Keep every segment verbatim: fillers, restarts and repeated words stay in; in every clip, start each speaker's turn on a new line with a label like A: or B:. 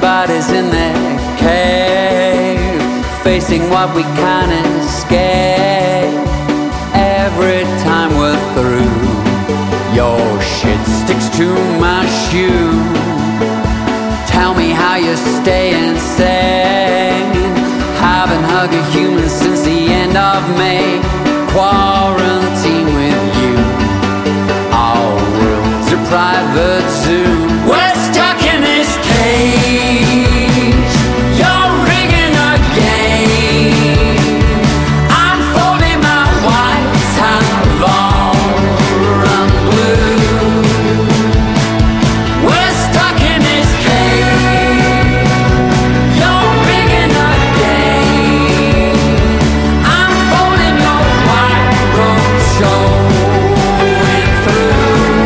A: everybody's in their cave, facing what we can't escape. Every time we're through, your shit sticks to my shoe. Tell me how you're staying sane. Haven't hugged a human since the end of May. Quarantine with you. Our world's a private zoo. We're stuck in this cage. You're rigging a game. I'm folding my white have all run blue. We're stuck in this cage. You're rigging a game. I'm folding your white robe showing through.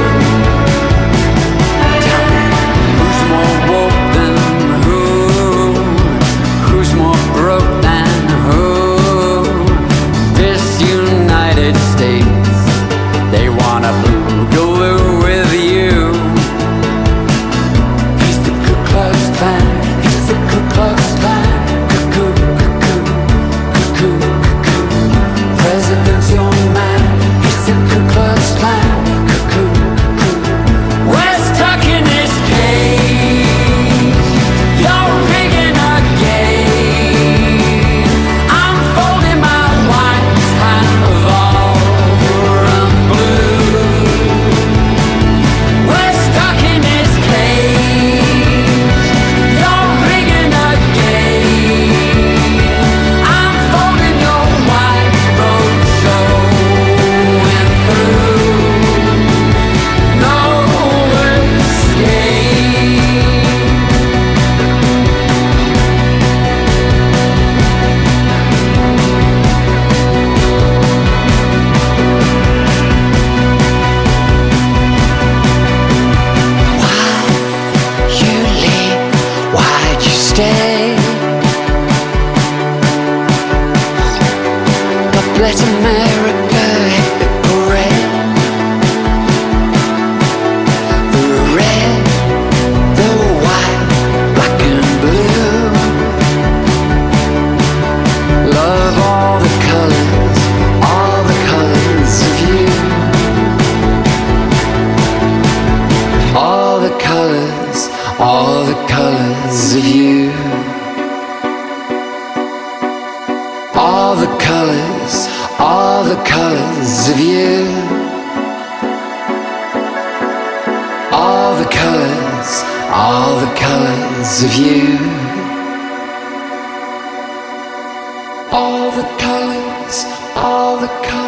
A: Tell me, who's more woke than who? Who's more broke than who? This United States, they wanna boogaloo with you. He's the Ku Klux Klan. He's the Ku Klux Klan. Cuckoo, cuckoo, cuckoo, cuckoo. President's your man. He's the Ku Klux Klan. Cuckoo, cuckoo. We're stuck in this cage. You're rigging a game. I'm folding my white have all run blue. We're stuck in this cage. You're rigging a game. I'm folding your white robe showing through. No escape. You leave, why'd you stay? God bless America, hit the parade. The red, the white, black and blue. Love all the colors, all the colors of you. All the colors, all the colors of you. All the colors, all the colors of you. All the colors, all the colors of you. All the colors, all the colors.